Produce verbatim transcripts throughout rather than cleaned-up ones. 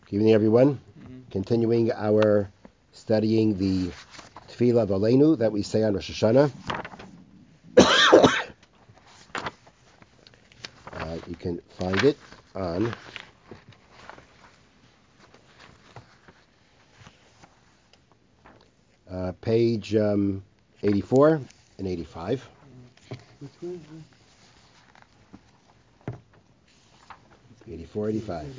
Good evening, everyone. Mm-hmm. Continuing our studying the Tefillah of Aleinu that we say on Rosh Hashanah. uh, you can find it on uh, page um, eighty-four and eighty-five. eighty-four, eighty-five.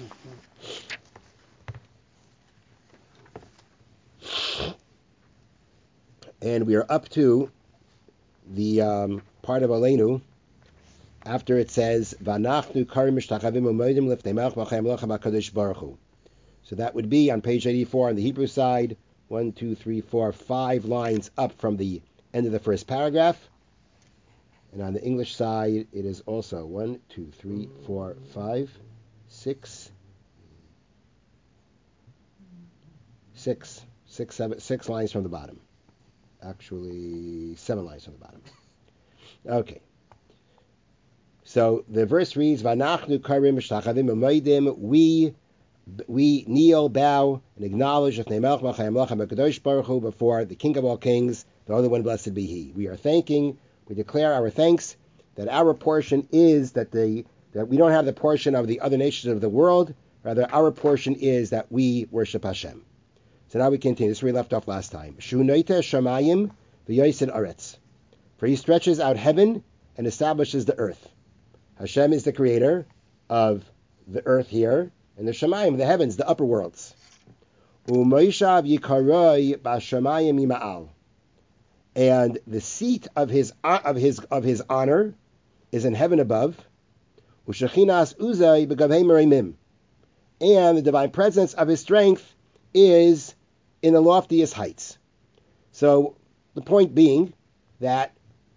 And we are up to the um, part of Aleinu after it says, "V'anachnu karim mishtachavim u'modim lifnei melech v'chaim lochem HaKadosh Baruch Hu." So that would be on page eighty-four on the Hebrew side, one, two, three, four, five lines up from the end of the first paragraph. And on the English side, it is also one, two, three, four, five, six, six, six, seven, six lines from the bottom. Actually, seven lines from the bottom. Okay. So the verse reads, "V'anachnu karim mishtachavim u'modim." We we kneel, bow, and acknowledge before the King of all kings, the Holy One, blessed be He. We are thanking, we declare our thanks that our portion is that the that we don't have the portion of the other nations of the world. Rather, our portion is that we worship Hashem. So now we continue. This is where we left off last time. Shunoita shamayim v'yosid aretz. For He stretches out heaven and establishes the earth. Hashem is the creator of the earth here, and the shamayim, the heavens, the upper worlds. U'moishav yikaroi b'shamayim yima'al. And the seat of his of his of his honor is in heaven above. U'shechinas uzay b'gavhei merimim. And the divine presence of His strength is in the loftiest heights. So the point being that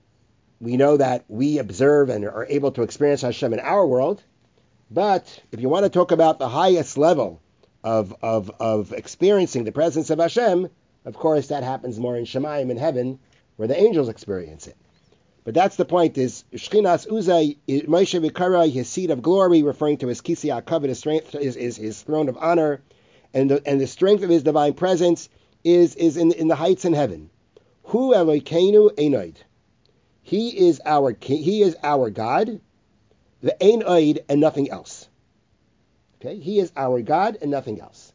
we know that we observe and are able to experience Hashem in our world, but if you want to talk about the highest level of of of experiencing the presence of Hashem, of course that happens more in Shemayim in heaven, where the angels experience it. But that's the point: is Shchinas Uzay Moshe V'Karai, his seat of glory, referring to his Kisi HaKavod, his strength, is his, his throne of honor. And the, and the strength of His divine presence is, is in, in the heights in heaven. Hu Elokeinu Einoid. He is our king, He is our God, the Einoid, and nothing else. Okay, He is our God and nothing else.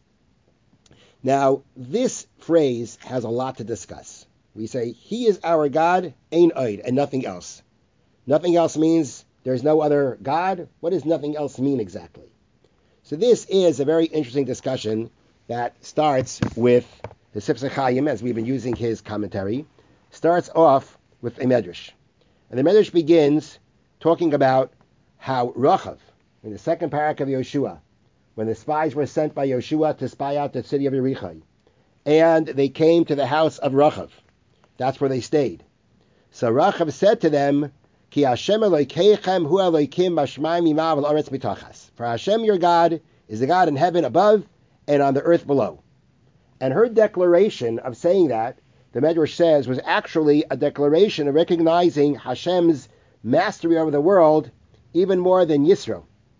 Now, this phrase has a lot to discuss. We say, He is our God, Einoid, and nothing else. Nothing else means there's no other God. What does nothing else mean exactly? So this is a very interesting discussion that starts with the Sifsei Chaim, as we've been using his commentary, starts off with a medrash. And the medrash begins talking about how Rachav, in the second parak of Yoshua, when the spies were sent by Yoshua to spy out the city of Yericho, and they came to the house of Rachav. That's where they stayed. So Rachav said to them, Ki Hashem Elokeichem hu Elokim b'shmayim yimav v'l'aretz mitachas. For Hashem, your God, is the God in heaven above and on the earth below. And her declaration of saying that, the Medrash says, was actually a declaration of recognizing Hashem's mastery over the world even more than Yisro.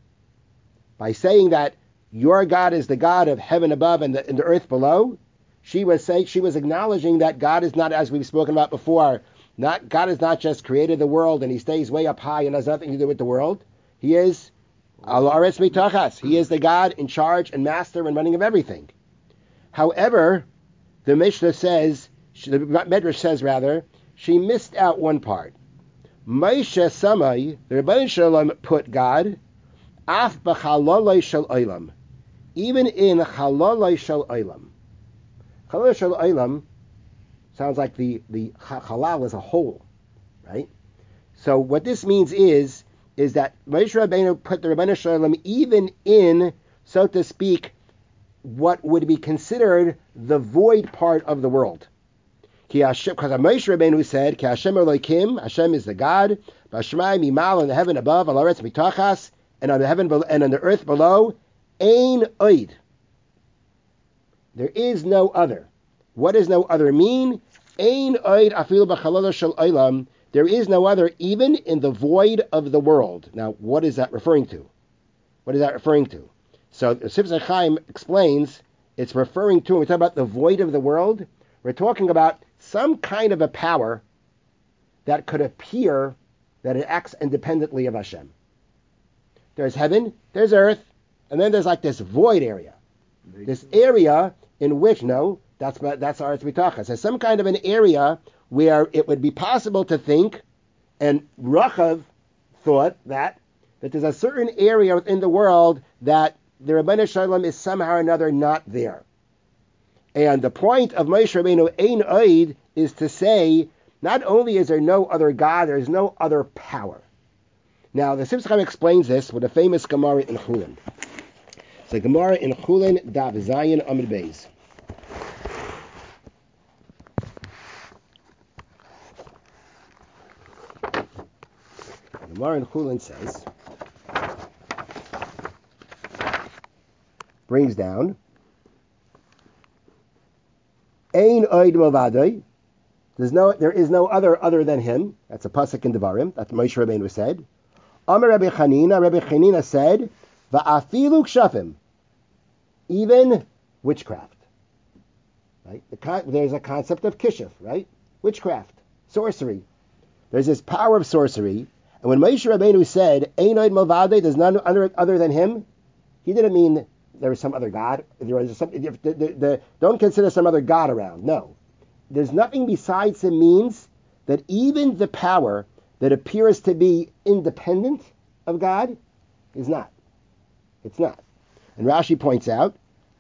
By saying that your God is the God of heaven above and the, and the earth below, she was saying, she was acknowledging that God is not, as we've spoken about before, Not God has not just created the world and He stays way up high and has nothing to do with the world. He is Al-Aretz Mitachas. He is the God in charge and master and running of everything. However, the Mishnah says, the Medrash says rather, she missed out one part. Moshe Samai, the Rebbeinu Shalom put God, Af b'chalalai shel olam, even in chalalai shel olam. Chalalai shel olam sounds like the, the halal is a hole, right? So what this means is, is that Moshe Rabbeinu put the Rebbeinu Shalom even in, so to speak, what would be considered the void part of the world. Because Moshe Rabbeinu said, Ki Hashem Elokim, Hashem is the God, B'Shmayim Yimal, in the heaven above, Al Aretz Mitachas, and on the heaven below, and on the earth below, Ein Oid. There is no other. What does no other mean? Ein Oid Afil B'Chalala Shel Olam. There is no other, even in the void of the world. Now, what is that referring to? What is that referring to? So the Sifsei Chaim explains it's referring to, when we talk about the void of the world, we're talking about some kind of a power that could appear that it acts independently of Hashem. There's heaven, there's earth, and then there's like this void area. This area in which, no, that's that's Aretz Bitachon. So some kind of an area where it would be possible to think, and Rachav thought that, that there's a certain area within the world that the Rabbanu Shalom is somehow or another not there. And the point of Moshe Rabbeinu Ein Oid is to say, not only is there no other God, there's no other power. Now, the Sifsei Chaim explains this with a famous Gemara in Chulin. It's a Gemara in Chulin, Dav Zayin Amid Beis. The Gemara in Chulin says, brings down, Ein Oid Movadoi. There's no, there is no other other than him. That's a pasuk in Devarim. That's Moshe Rabbeinu said. Amar Rabbi Chanina. Rabbi Chanina said, "Va'afilu kshafim." Even witchcraft. Right? The, there's a concept of kishuf, right? Witchcraft, sorcery. There's this power of sorcery. And when Moshe Rabbeinu said, "Ein Oid Movadei," there's none other, other than him, he didn't mean there was some other God. There was some, the, the, the, don't consider some other God around. No. There's nothing besides him means that even the power that appears to be independent of God is not. It's not. And Rashi points out,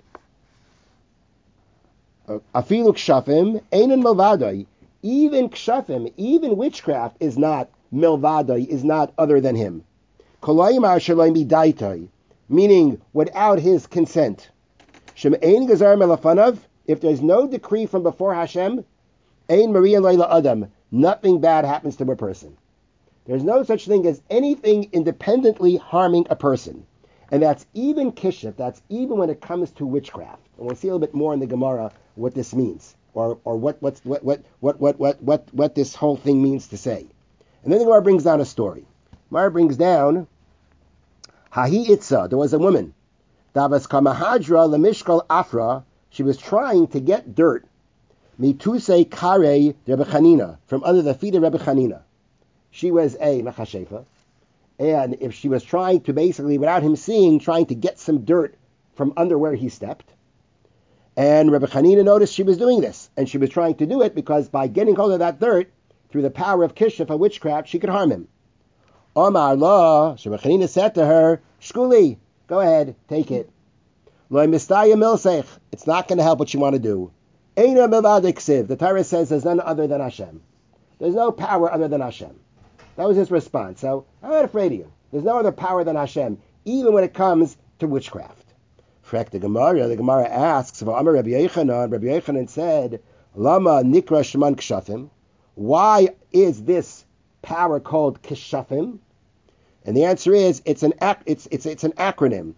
Afilu kshafim einan milvadoi. Even kshafim, even witchcraft is not milvadoi, is not other than him. Kolayimar shaloi midaitoi, meaning without his consent. Shem ein gazar melafanav. If there's no decree from before Hashem, Ein Maria Leila Adam, nothing bad happens to a person. There's no such thing as anything independently harming a person. And that's even kishuf, that's even when it comes to witchcraft. And we'll see a little bit more in the Gemara what this means, or or what what's, what, what, what, what, what, what, what this whole thing means to say. And then the Gemara brings down a story. Gemara brings down, Hahi Itza, there was a woman, Davas Kamahadra Lemishkal Afra. She was trying to get dirt, mituse kare Rebbe Chanina, from under the feet of Rebbe Chanina. She was a mechashefa, and if she was trying to basically, without him seeing, trying to get some dirt from under where he stepped, and Rebbe Chanina noticed she was doing this, and she was trying to do it because by getting hold of that dirt, through the power of kishuf, a witchcraft, she could harm him. Omar la, Rebbe Chanina said to her, Shkuli, go ahead, take it. It's not going to help what you want to do. The Torah says there's none other than Hashem. There's no power other than Hashem. That was his response. So I'm not afraid of you. There's no other power than Hashem, even when it comes to witchcraft. Frek the Gemara, the Gemara asks, Rabbi Yochanan, Rabbi Yochanan said, Lama nikra shman kshafim. Why is this power called kshafim? And the answer is, it's an ac- it's it's it's an acronym.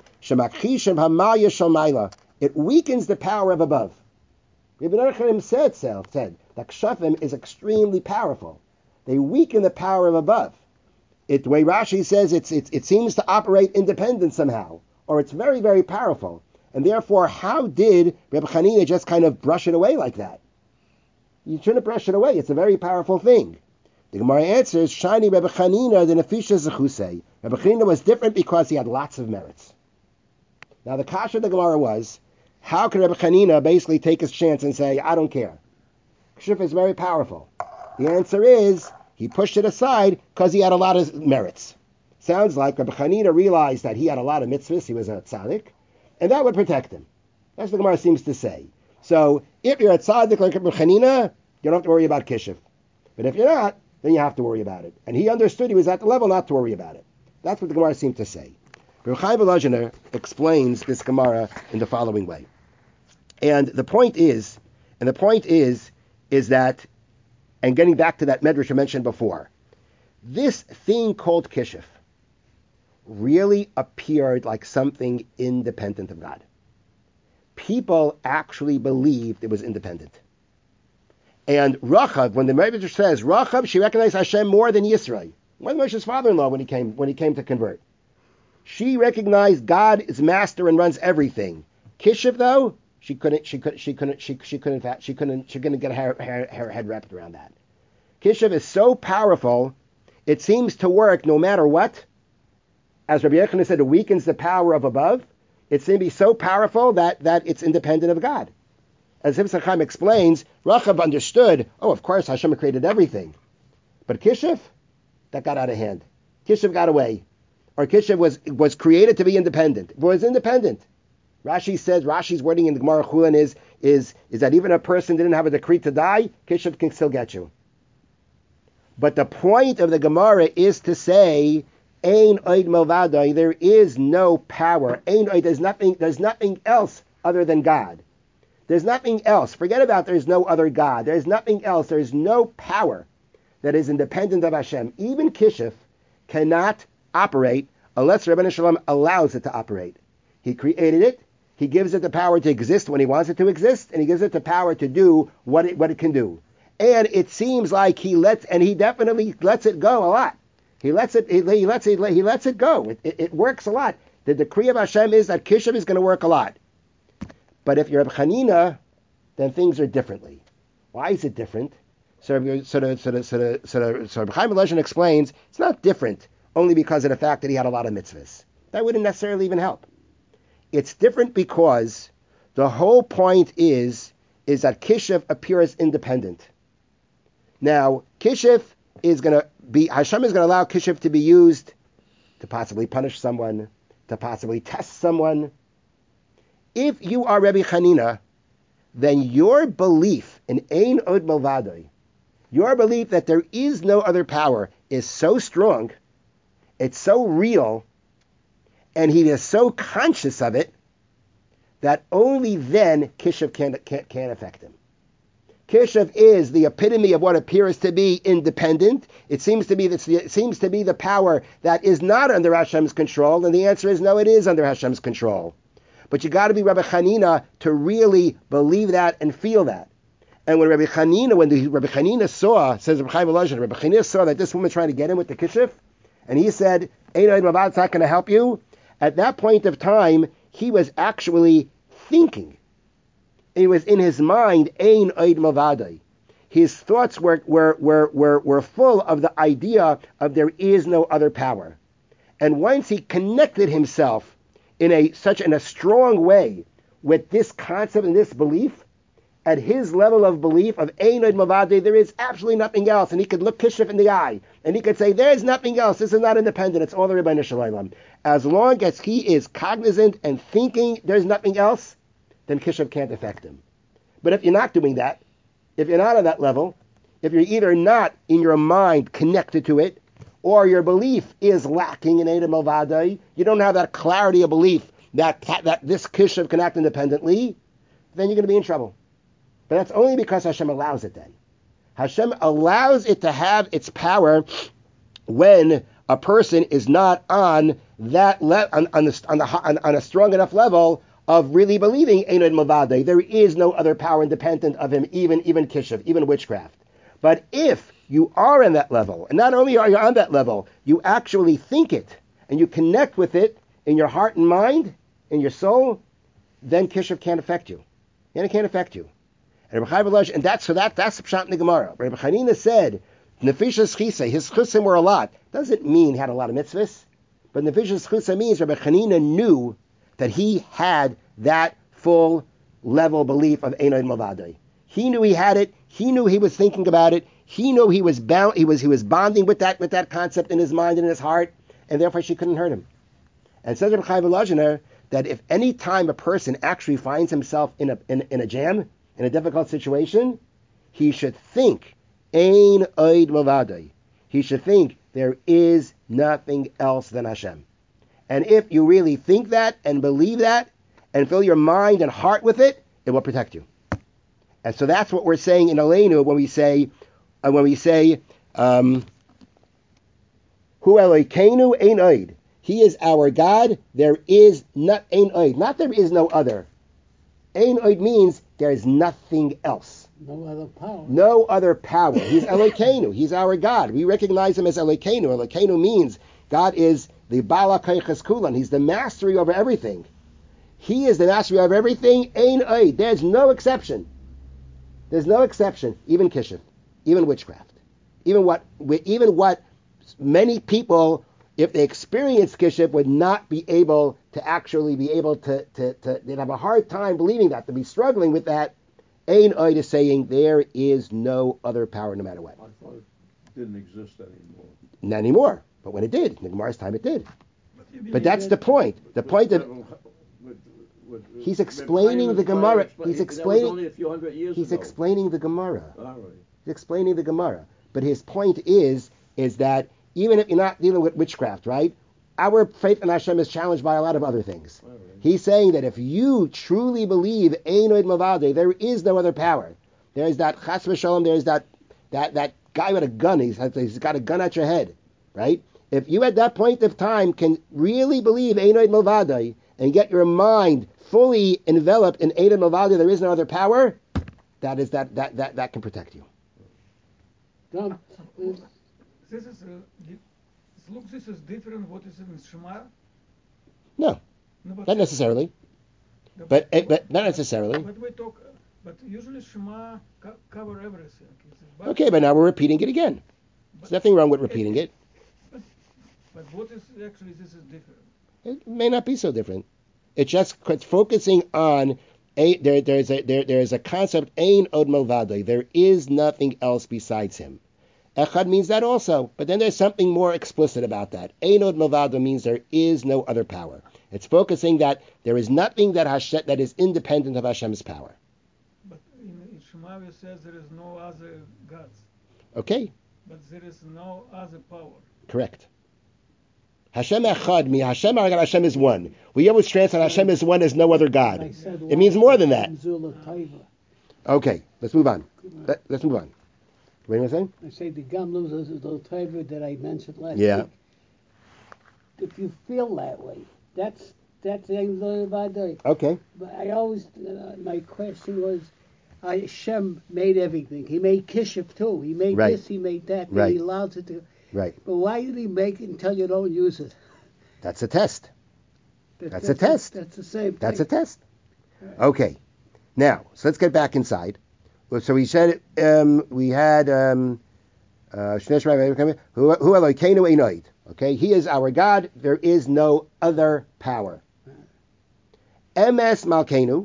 It weakens the power of above. Rabbi Yochanan said, said that kshafim is extremely powerful. They weaken the power of above. It, the way Rashi says, it's, it's, it seems to operate independent somehow, or it's very, very powerful. And therefore, how did Rabbi Chanina just kind of brush it away like that? You shouldn't brush it away. It's a very powerful thing. The Gemara answers, Shiny Rabbi Chanina the Nefisha Zechusei. Rabbi Chanina was different because he had lots of merits. Now the kasha of the Gemara was, how could Rabbi Chanina basically take his chance and say, I don't care? Kshuf is very powerful. The answer is, he pushed it aside because he had a lot of merits. Sounds like Rabbi Chanina realized that he had a lot of mitzvahs, he was a tzaddik, and that would protect him. That's what the Gemara seems to say. So, if you're a tzaddik like Rabbi Chanina, you don't have to worry about kishuf. But if you're not, then you have to worry about it. And he understood he was at the level not to worry about it. That's what the Gemara seemed to say. Rabbi Chaim Volozhiner explains this Gemara in the following way. And the point is, and the point is, is that, and getting back to that medrash I mentioned before, this thing called kishuf really appeared like something independent of God. People actually believed it was independent. And Rachav, when the medrash says Rachav, she recognized Hashem more than Yisrael, more than Moshe's father-in-law when he came when he came to convert. She recognized God is master and runs everything. Kishiv, though, she couldn't, she couldn't, she couldn't, she, she couldn't, she couldn't, she couldn't get her, her, her head wrapped around that. Kishiv is so powerful, it seems to work no matter what. As Rabbi Yochanan said, it weakens the power of above. It seems to be so powerful that, that it's independent of God. As Hifzach Chaim explains, Rachav understood, oh, of course, Hashem created everything. But Kishiv, that got out of hand. Kishiv got away. Or Kishiv was was created to be independent. It was independent. Rashi says, Rashi's wording in the Gemara Chulin is, is, is that even a person didn't have a decree to die, Kishiv can still get you. But the point of the Gemara is to say, Ein oid milvadai, there is no power. Ein oid, there's nothing, there's nothing else other than God. There's nothing else. Forget about there's no other God. There's nothing else. There's no power that is independent of Hashem. Even Kishiv cannot operate unless Rebbeinu Shalom allows it to operate. He created it. He gives it the power to exist when he wants it to exist, and he gives it the power to do what it, what it can do. And it seems like he lets, and he definitely lets it go a lot. He lets it, he, he lets it, he lets it go. It, it, it works a lot. The decree of Hashem is that Kishiv is going to work a lot. But if you're Reb Chanina, then things are differently. Why is it different? So, so, the, so, the, so, the, so, the, so Reb Chaim Volozhin explains it's not different only because of the fact that he had a lot of mitzvahs. That wouldn't necessarily even help. It's different because the whole point is, is that Kishiv appears independent. Now, Kishiv is going to be, Hashem is going to allow Kishiv to be used to possibly punish someone, to possibly test someone. If you are Rebbe Chanina, then your belief in Ein Od Milvadai, your belief that there is no other power, is so strong, it's so real, and he is so conscious of it, that only then Kishiv can't, can't, can't affect him. Kishiv is the epitome of what appears to be independent. It seems to be this, it seems to be the power that is not under Hashem's control, and the answer is no, it is under Hashem's control. But you got to be Rabbi Chanina to really believe that and feel that. And when Rabbi Chanina, when the, Rabbi Chanina saw, says Rabbi Chaim Volozhin, Rabbi Chanina saw that this woman trying to get him with the Kishiv, and he said, Ein Od Milvadai, it's not going to help you. At that point of time, he was actually thinking. It was in his mind, Ein Od Milvadai. His thoughts were, were, were, were, were full of the idea of there is no other power. And once he connected himself in a such in a strong way with this concept and this belief, at his level of belief of Ein Od Milvadai, there is absolutely nothing else. And he could look Kishiv in the eye, and he could say, there's nothing else. This is not independent. It's all the Rebbeinu Shalom. As long as he is cognizant and thinking there's nothing else, then Kishiv can't affect him. But if you're not doing that, if you're not on that level, if you're either not in your mind connected to it, or your belief is lacking in Ein Od Milvadai, you don't have that clarity of belief that, that this Kishiv can act independently, then you're going to be in trouble. But that's only because Hashem allows it then. Hashem allows it to have its power when a person is not on that le- on, on, the, on, the, on, on a strong enough level of really believing Ein Od Milvadai. There is no other power independent of him, even, even Kishiv, even witchcraft. But if you are in that level, and not only are you on that level, you actually think it, and you connect with it in your heart and mind, in your soul, then Kishiv can't affect you. And it can't affect you. And Rabbi Chaim Volozhin, and that's so that that's the pshat in the Gemara. Rabbi Chanina said, Nefishas Chisa, his chusim were a lot. Doesn't mean he had a lot of mitzvahs, but Nefishas Chisa means Rabbi Chanina knew that he had that full level belief of Ein Od Milvadai. He knew he had it. He knew he was thinking about it. He knew he was bound. He was he was bonding with that with that concept in his mind and in his heart, and therefore she couldn't hurt him. And says Rabbi Chaim Volozhin that if any time a person actually finds himself in a in, in a jam, in a difficult situation, he should think Ein Od Milvadai. He should think there is nothing else than Hashem. And if you really think that and believe that and fill your mind and heart with it, it will protect you. And so that's what we're saying in Aleinu when we say, uh, when we say, um, Hu Elokeinu Ein Od. He is our God. There is not Ein Od. Not there is no other. Ein Od means there is nothing else. No other power. No other power. He's Elokeinu. He's our God. We recognize him as Elokeinu. Elokeinu means God is the Bala Kaiches Kulan. He's the mastery over everything. He is the mastery over everything. Ein oid. There's no exception. There's no exception. Even kishuf, even witchcraft, even what, even what many people, if they experience kishuf, would not be able to actually be able to, to, to they'd have a hard time believing that, to be struggling with that. Ein oid is saying there is no other power no matter what. I thought it didn't exist anymore. Not anymore. But when it did, in the Gemara's time it did. But, but that's the point. The point of he's explaining the Gemara. He's explaining. Only a few hundred years he's ago. explaining the Gemara. All right. He's explaining the Gemara. But his point is, is that even if you're not dealing with witchcraft, right? Our faith in Hashem is challenged by a lot of other things. Right. He's saying that if you truly believe Ein Od Milvado, there is no other power. There is that Chas v'Shalom. There is that that that guy with a gun. He's he's got a gun at your head, right? If you at that point of time can really believe Ein Od Milvado and get your mind fully enveloped in Ein Od Milvado, there is no other power. That is that that that, that can protect you. Tom, this is uh, look. This is different. What is in Shema? No, no but not necessarily. The, but but, but not necessarily. But we talk. But usually Shema co- cover everything. But okay, but now we're repeating it again. There's nothing wrong with repeating it. But, but what is actually this is different? It may not be so different. It's just it's focusing on a there. There's a there. There is a concept Ein Od Milvado. There is nothing else besides him. Echad means that also, but then there's something more explicit about that. Ein Od Milvado means there is no other power. It's focusing that there is nothing that Hashem that is independent of Hashem's power. But in, in Shema it says there is no other gods. Okay. But there is no other power. Correct. Hashem Echad means Hashem Hashem is one. We always translate Hashem is one as no other God. It means more than that. Okay, let's move on. Let, let's move on. What are you saying? I say the Gamlus is the Taiva that I mentioned last yeah. week. If you feel that way, that's that's the Okay. But I always uh, my question was, I, Hashem made everything. He made Kishuf too. He made right. this. He made that. Right. He allows it to. Right. But why did he make it until you don't use it? That's a test. That, that's, that's a test. A, that's the same thing. That's a test. Okay. Now, so let's get back inside. So we said um, we had um, uh, who Elokeinu Ein Od. Okay, He is our God. There is no other power. Emes Malkeinu.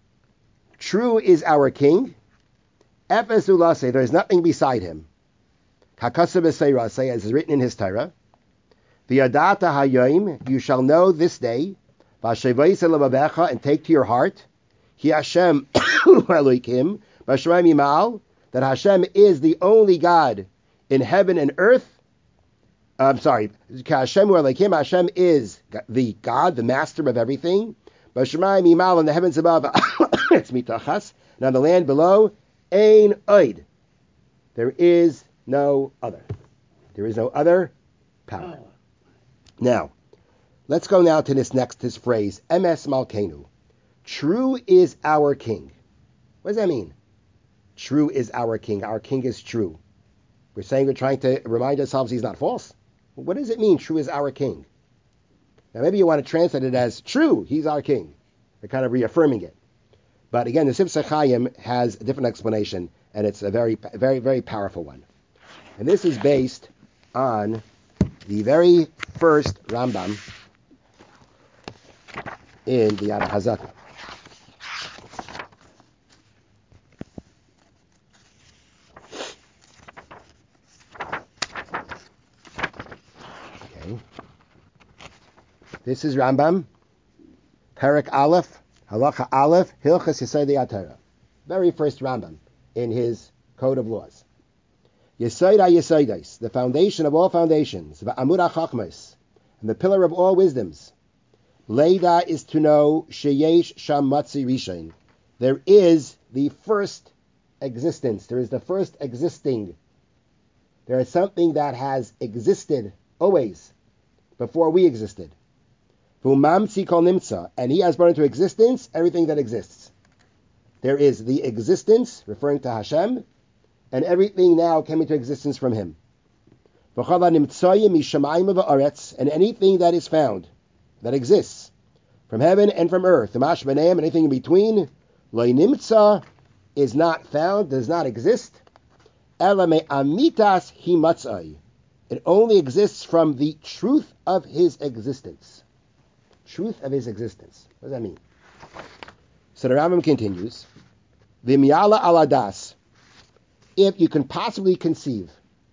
True is our King. Efes Ulase. There is nothing beside Him. Hakasav Eseirase, as is written in His Torah. V'yadata hayoim. You shall know this day. V'ashevaisa levavecha, and take to your heart. Hi Hashem Elokim. That Hashem is the only God in heaven and earth. I'm sorry, Hashem Hashem is the God, the master of everything. In the heavens above, it's mitachas, and on the land below, Ein Od. There is no other. There is no other power. Now, let's go now to this next this phrase, Emes Malkeinu. True is our King. What does that mean? True is our King. Our King is true. We're saying we're trying to remind ourselves He's not false. What does it mean, true is our King? Now maybe you want to translate it as true, He's our King. We're kind of reaffirming it. But again, the Sifsei Chaim has a different explanation, and it's a very, very, very powerful one. And this is based on the very first Rambam in the Yad HaZakah. This is Rambam, Perek Aleph, Halacha Aleph, Hilchas Yesodei HaTorah. Very first Rambam in his Code of Laws. Yesod HaYesodos, the foundation of all foundations, V'amud HaChachmos, and the pillar of all wisdoms. Leida is to know Sheyesh Sham Matzi Rishon. There is the first existence. There is the first existing. There is something that has existed always before we existed. V'umamtzi kol nimtza, and He has brought into existence everything that exists. There is the existence, referring to Hashem, and everything now came into existence from Him. and anything that is found, that exists, from heaven and from earth, and anything in between, lo nimtza, is not found, does not exist. Elame amitas himatzai. It only exists from the truth of his existence. Truth of his existence. What does that mean? So the Rambam continues, V'miyala aladas. If you can possibly conceive,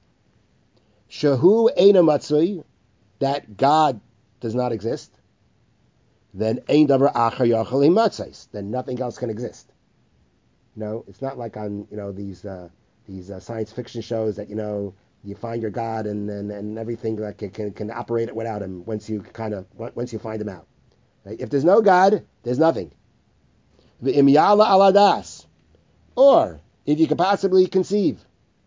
Shahu eina matzui, that God does not exist, then ein davar achar yachal imatzais. Then nothing else can exist. No, it's not like on you know these uh, these uh, science fiction shows that you know you find your God and and, and everything that can, can can operate without him once you kind of once you find him out. Right? If there's no God, there's nothing. V'imyala aladas, or if you could possibly conceive,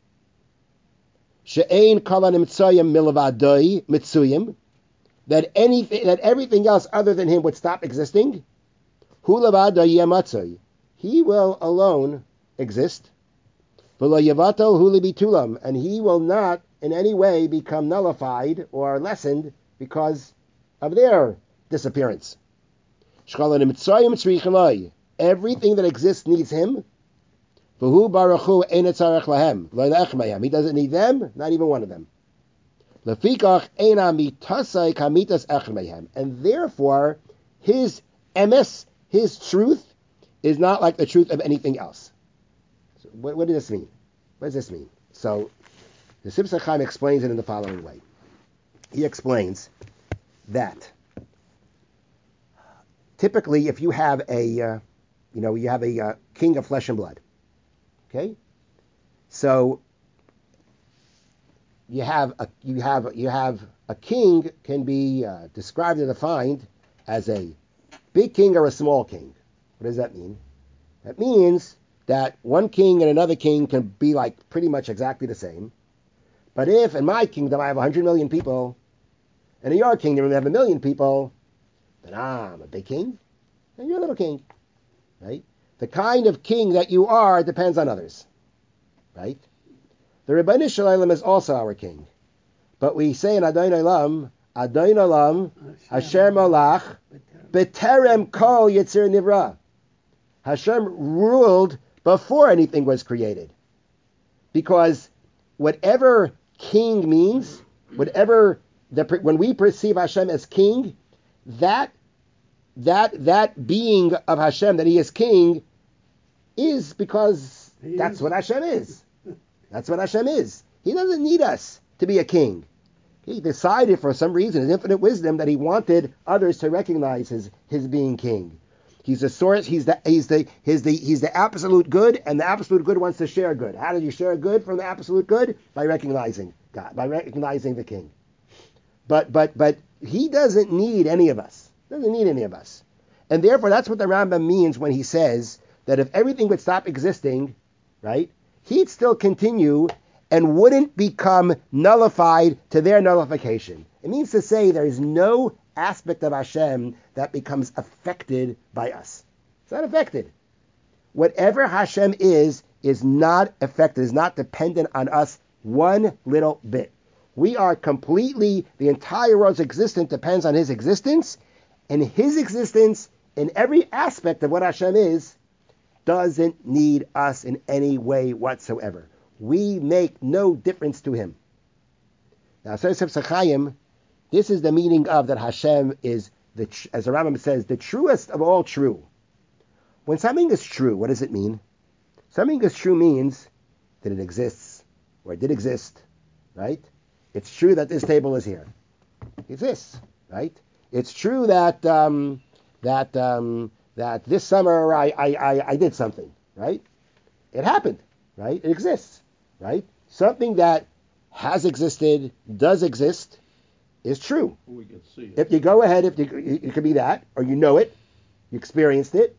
she'ein kala nimtzayim milavadoi mitzuyim, that anything that everything else other than him would stop existing. Hu lavadoi yematzoi. He will alone exist. And he will not in any way become nullified or lessened because of their disappearance. Everything that exists needs him. He doesn't need them, not even one of them. And therefore, his emes, his truth, is not like the truth of anything else. So what, what does this mean? What does this mean? So the Sibsa Chaim explains it in the following way. He explains that typically, if you have a, uh, you know, you have a uh, king of flesh and blood, okay, so you have a you have you have a king can be uh, described or defined as a big king or a small king. What does that mean? That means that one king and another king can be like pretty much exactly the same. But if in my kingdom I have one hundred million people, and in your kingdom you have a million people, then I'm a big king, and you're a little king, right? The kind of king that you are depends on others, right? The Rebbeinu Shalom is also our king. But we say in Adon Olam, Adon Olam, Asher Molach, B'terem Kol Yitzir Nivra. Hashem ruled before anything was created. Because whatever king means, whatever the, when we perceive Hashem as king, that that that being of Hashem, that he is king, is because he that's is. what Hashem is. That's what Hashem is. He doesn't need us to be a king. He decided for some reason, his infinite wisdom, that he wanted others to recognize his, his being king. He's the source. He's the he's the he's the he's the absolute good, and the absolute good wants to share good. How do you share good from the absolute good? By recognizing God, by recognizing the King. But but but he doesn't need any of us. Doesn't need any of us, and therefore that's what the Rambam means when he says that if everything would stop existing, right, he'd still continue and wouldn't become nullified to their nullification. It means to say there is no aspect of Hashem that becomes affected by us. It's not affected. Whatever Hashem is, is not affected, is not dependent on us one little bit. We are completely, the entire world's existence depends on his existence, and his existence in every aspect of what Hashem is doesn't need us in any way whatsoever. We make no difference to him. Now, says Sibsa Chaim, this is the meaning of that Hashem is, the, as the Rambam says, the truest of all true. When something is true, what does it mean? Something is true means that it exists, or it did exist, right? It's true that this table is here. It exists, right? It's true that um, that um, that this summer I, I, I, I did something, right? It happened, right? It exists, right? Something that has existed, does exist, is true. We can see it. If you go ahead, if you, it could be that, or you know it, you experienced it.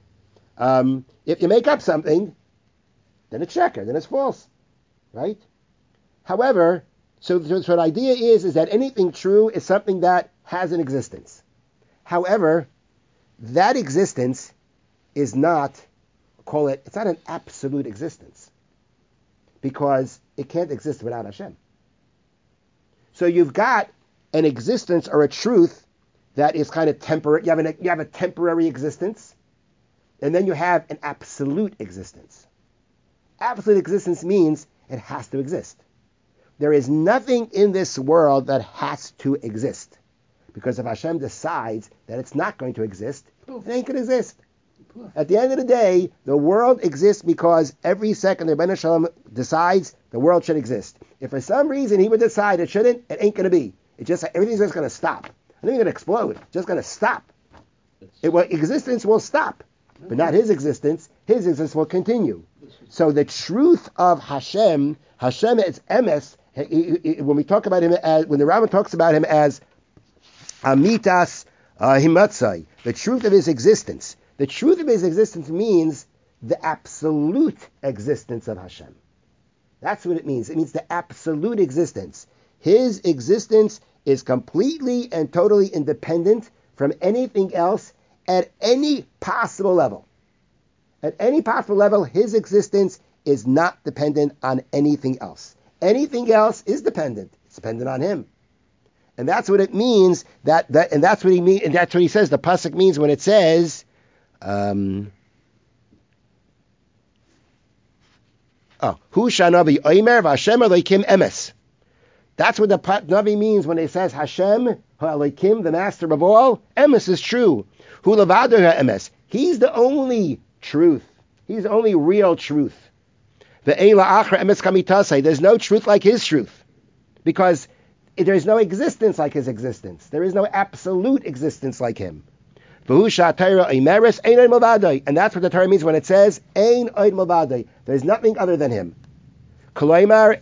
Um, if you make up something, then it's sheker, then it's false, right? However, so, so, so the idea is, is that anything true is something that has an existence. However, that existence is not, call it, it's not an absolute existence, because it can't exist without Hashem. So you've got an existence or a truth that is kind of temporary. You have, an, you have a temporary existence, and then you have an absolute existence. Absolute existence means it has to exist. There is nothing in this world that has to exist. Because if Hashem decides that it's not going to exist, it ain't going to exist. At the end of the day, the world exists because every second the Rebbeinu Shalom decides the world should exist. If for some reason he would decide it shouldn't, it ain't going to be. It just everything's just going to stop. It's not even going to explode. It's just going to stop. It will, existence will stop, but not his existence. His existence will continue. So the truth of Hashem, Hashem is emes. When we talk about him as, when the Rambam talks about him as Amitas uh, Himatzai, the truth of his existence. The truth of his existence means the absolute existence of Hashem. That's what it means. It means the absolute existence. His existence is completely and totally independent from anything else at any possible level. At any possible level, his existence is not dependent on anything else. Anything else is dependent. It's dependent on him. And that's what it means. That, that and that's what he mean. And that's what he says. The pasuk means when it says, um, "Oh, Hu shanavi oimer v'Hashem Elokim emes." That's what the Navi means when it says Hashem Elokim, the Master of all. Emes is true. Hu levado emes. He's the only truth. He's the only real truth. Ve'ein la'achar emes kamitasei. There's no truth like his truth, because there's no existence like his existence. There is no absolute existence like him. And that's what the Torah means when it says, Ein oid mavadai. There's nothing other than him. There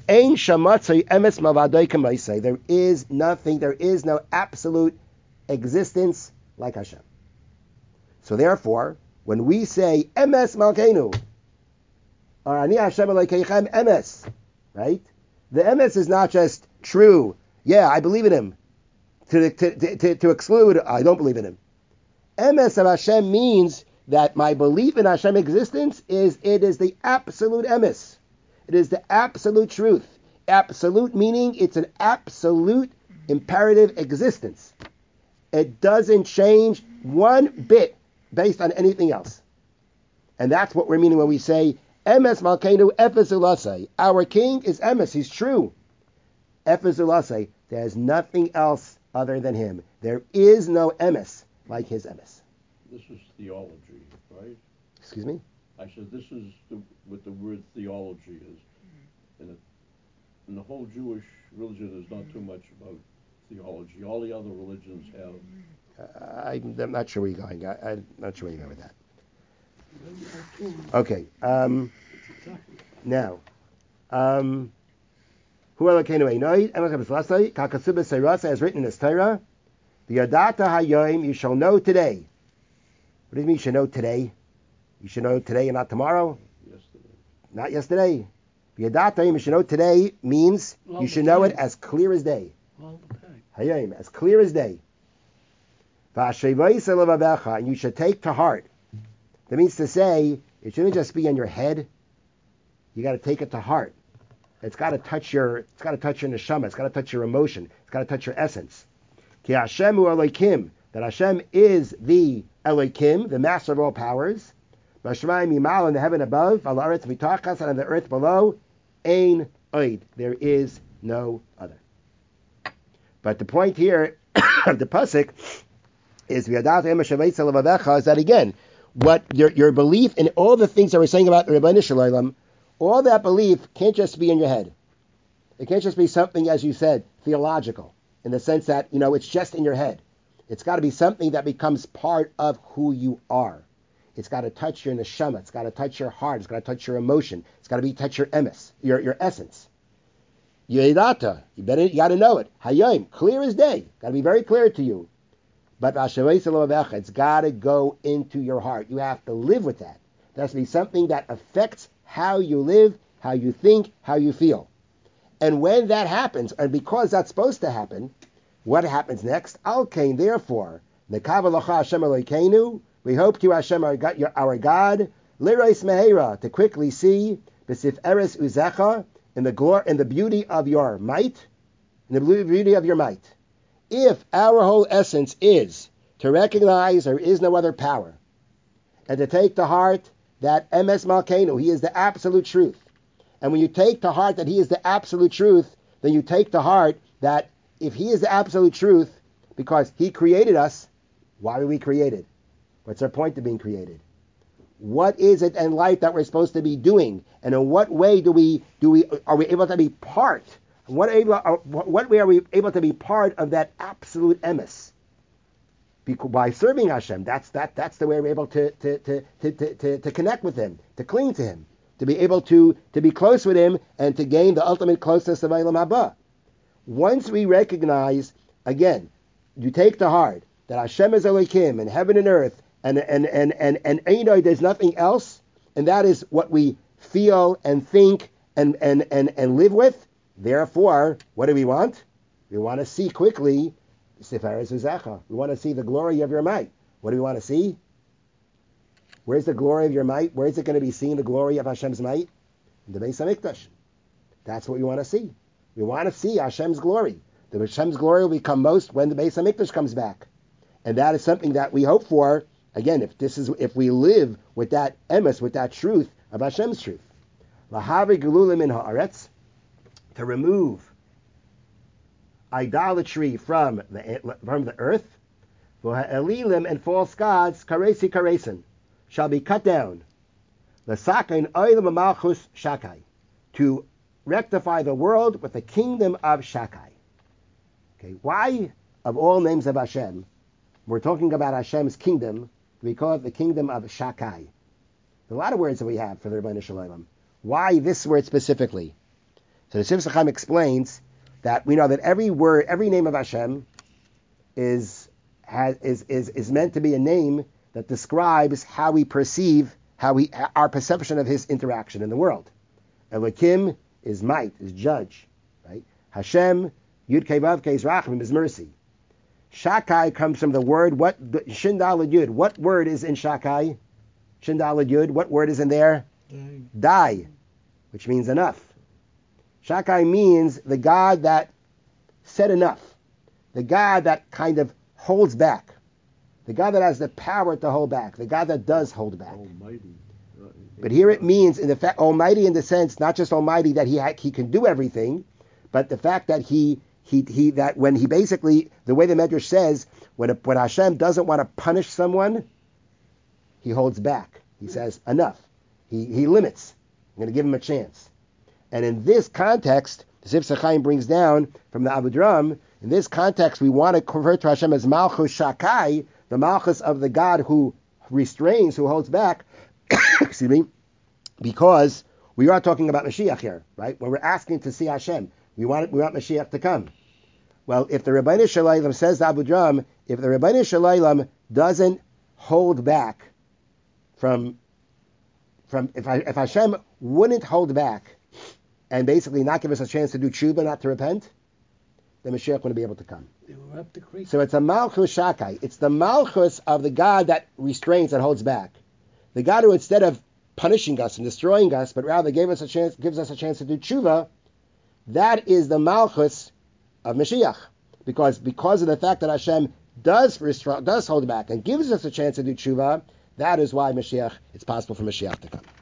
is nothing, there is no absolute existence like Hashem. So therefore, when we say, Emes Malkeinu, or Ani Hashem Elokeichem Emes, right? The Emes is not just true. Yeah, I believe in him. To, to, to, to exclude, I don't believe in him. Emes of Hashem means that my belief in Hashem's existence is, it is the absolute emes. It is the absolute truth. Absolute meaning it's an absolute imperative existence. It doesn't change one bit based on anything else. And that's what we're meaning when we say, Emes Malkeinu Efes Ulasei. Our king is emes, he's true. Efes Ulasei. There's nothing else other than him. There is no emes like his emes. This is theology, right? Excuse me? I said this is the, what the word theology is. And it, in the whole Jewish religion, there's not too much about theology. All the other religions have. Uh, I'm, I'm not sure where you're going. I, I'm not sure where you're going with that. Okay. Um, now, um, Hu Elokeinu Einoid, Emes Lasai, Kakasuba Seirasa, as written in this Torah, the Yadata Hayoim, you shall know today. What do you mean you should know today? You should know today and not tomorrow? Yesterday. Not yesterday. The Yadata Hayoim, you should know today means All you should the know time. it as clear as day. All the time. Hayoim, as clear as day. And you should take to heart. That means to say, it shouldn't just be in your head. You got to take it to heart. It's got to touch your. It's got to touch your neshama. It's got to touch your emotion. It's got to touch your essence. Ki Hashem hu Elokim. That Hashem is the Elokim, the Master of all powers. B'Shamayim Yimal, in the heaven above, V'La'aretz Mitachas, and on the earth below. Ein oid. There is no other. But the point here of the pasuk is V'Yadat Emes Shaveitz Levavecha, is that again, what your your belief in all the things that we're saying about the Rebbeinu Shalom, all that belief can't just be in your head. It can't just be something, as you said, theological, in the sense that, you know, it's just in your head. It's got to be something that becomes part of who you are. It's got to touch your neshama. It's got to touch your heart. It's got to touch your emotion. It's got to be touch your emes, your your essence. Yedata, you better you got to know it. Hayom, clear as day. Got to be very clear to you. But it's got to go into your heart. You have to live with that. There has to be something that affects how you live, how you think, how you feel. And when that happens, and because that's supposed to happen, what happens next? Alkain, therefore, Nekavalacha Hashem Elokeinu, we hope to Hashem our God, our God, Lirais Mehera, to quickly see B'sif Eres Uzecha, in the glory, in the beauty of your might, in the beauty of your might. If our whole essence is to recognize there is no other power, and to take to heart that Emes Malkeinu, he is the absolute truth. And when you take to heart that he is the absolute truth, then you take to heart that if he is the absolute truth, because he created us, why were we created? What's our point of being created? What is it in life that we're supposed to be doing? And in what way do we do we are we able to be part? What able, what way are we able to be part of that absolute emes? By serving Hashem, that's that that's the way we're able to to, to, to, to, to connect with him, to cling to him, to be able to, to be close with him and to gain the ultimate closeness of Eilam Haba. Once we recognize, again, you take to heart that Hashem is Elohim and heaven and earth, and and and and and, and there's nothing else, and that is what we feel and think and and and, and live with. Therefore, what do we want? We want to see quickly Sefaris Uzecha. We want to see the glory of your might. What do we want to see? Where's the glory of your might? Where is it going to be seen, the glory of Hashem's might? In the Beis HaMikdash. That's what we want to see. We want to see Hashem's glory. The Hashem's glory will become most when the Beis HaMikdash comes back. And that is something that we hope for, again, if this is if we live with that emes, with that truth of Hashem's truth. Lahavi gelulim in haaretz, to remove idolatry from the from the earth, elilim and false gods, karesi karesin, shall be cut down. L'sakein oilam malchus shakai, to rectify the world with the kingdom of Shakai. Okay, why of all names of Hashem, we're talking about Hashem's kingdom, we call it the kingdom of Shakai. There's a lot of words that we have for the Rebbeinu Shalom. Why this word specifically? So the Sifsei Chaim explains that we know that every word, every name of Hashem is has is is is meant to be a name that describes how we perceive, how we our perception of His interaction in the world. Elokim is might, is judge, right? Hashem, Yud Kei Vav Kei is Rachmim, is mercy. Shakai comes from the word what Shin Daled Yud. What word is in Shakai? Shin Daled Yud. What word is in there? Dai. Dai, which means enough. Shakai means the God that said enough, the God that kind of holds back, the God that has the power to hold back, the God that does hold back. Almighty. But here it means, in the fact, Almighty in the sense, not just Almighty that he ha- he can do everything, but the fact that he he he that when he basically, the way the Medrash says, when a, when Hashem doesn't want to punish someone, he holds back. He says enough. He he limits. I'm going to give him a chance. And in this context, the Sifsei Chaim brings down from the Abudraham, in this context, we want to convert to Hashem as Malchus Shakai, the Malchus of the God who restrains, who holds back, excuse me, because we are talking about Mashiach here, right? When we're asking to see Hashem, we want we want Mashiach to come. Well, if the Rebbeinu Shalom says to Abudraham, if the Rebbeinu Shalom doesn't hold back from, from if, I, if Hashem wouldn't hold back and basically not give us a chance to do tshuva, not to repent, then Mashiach wouldn't be able to come. They were up the creek. So it's a Malchus Shakai. It's the Malchus of the God that restrains and holds back. The God who, instead of punishing us and destroying us, but rather gave us a chance, gives us a chance to do tshuva, that is the Malchus of Mashiach. Because because of the fact that Hashem does restra- does hold back and gives us a chance to do tshuva, that is why Mashiach, it's possible for Mashiach to come.